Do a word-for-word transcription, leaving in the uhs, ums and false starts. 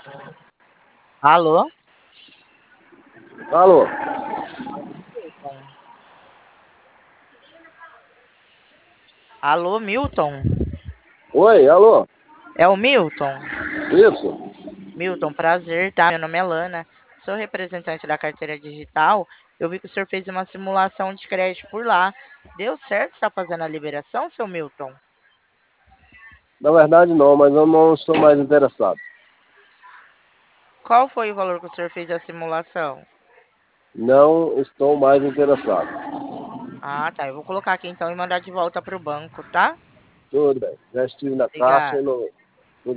Alô? Alô? Milton. Alô, Milton? Oi, alô? É o Milton? Isso? Milton, prazer, tá? Meu nome é Lana, sou representante da carteira digital. Eu vi que o senhor fez uma simulação de crédito por lá. Deu certo? Está fazendo a liberação, seu Milton? Na verdade não, mas eu não estou mais interessado. Qual foi o valor que o senhor fez a simulação? Não estou mais interessado. Ah, tá. Eu vou colocar aqui então e mandar de volta para o banco, tá? Tudo bem. Já estive na caixa Obrigada. e não,